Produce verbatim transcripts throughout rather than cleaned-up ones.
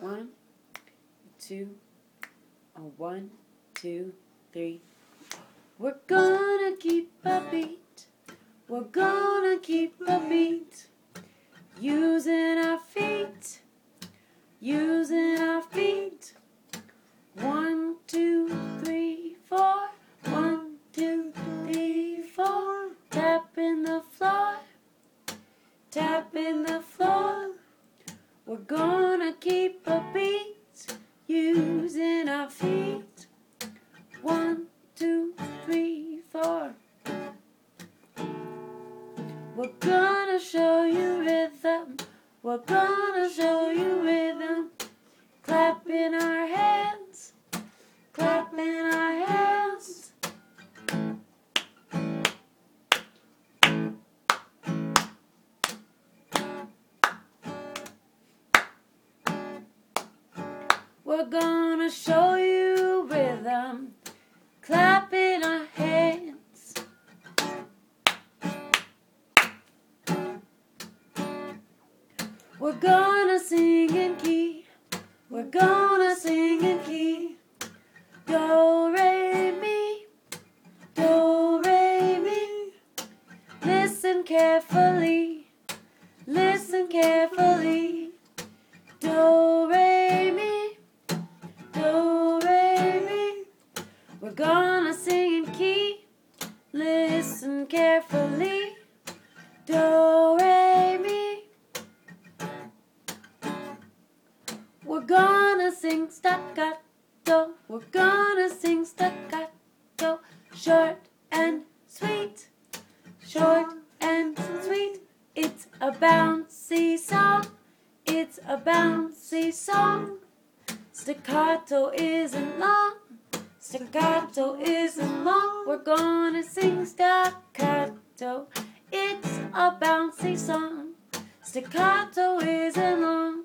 One, two, a one, two, three. We're gonna keep a beat. We're gonna keep a beat. Using our feet. Using our feet. One, two, three, four. One, two, three, four. Tapping the floor. Tapping the floor. We're gonna keep a beat. Using our feet. One, two, three, four. We're gonna show you rhythm. We're gonna show you rhythm. Clapping our hands. Clapping our hands. We're gonna show you rhythm. Clapping our hands. We're gonna sing in key. We're gonna sing in key. Do, re, mi. Do, re, mi. Listen carefully. Listen carefully. Do, re, mi. Do, re, mi. We're gonna sing in key. Listen carefully. Do, re, mi. We're gonna sing staccato. We're gonna sing staccato. Short and sweet. Short and sweet. It's a bouncy song. It's a bouncy song. Staccato isn't long. Staccato isn't long. We're gonna sing staccato. It's a bouncy song. Staccato isn't long.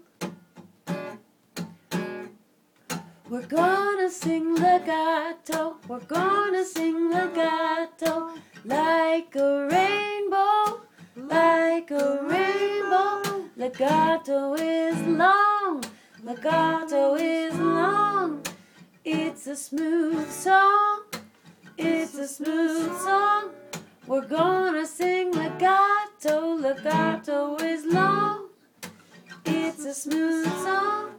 We're gonna sing legato. We're gonna sing legato. Like a rainbow. Like a rainbow. Legato is long. Legato is long. It's a smooth song. It's a smooth song. We're gonna sing legato. Legato is long. It's a smooth song.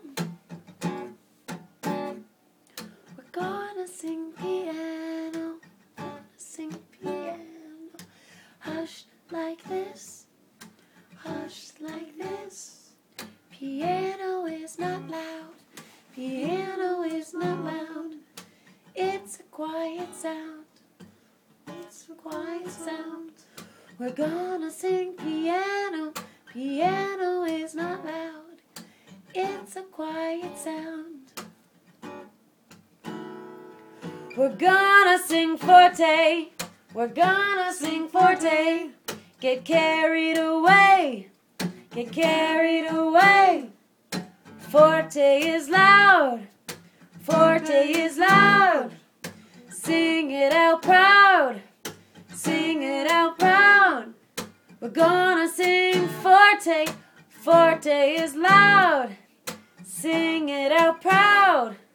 We're gonna sing piano. Gonna sing piano. Hush like this. Hush like this. Piano is not loud. Piano is not loud. It's a quiet sound. It's a quiet sound. We're gonna sing piano. Piano is not loud. It's a quiet sound. We're gonna sing forte. We're gonna sing forte. Get carried away. Get carried away. Forte is loud. Forte is loud. Sing it out proud. Sing it out proud. We're gonna sing forte. Forte is loud. Sing it out proud.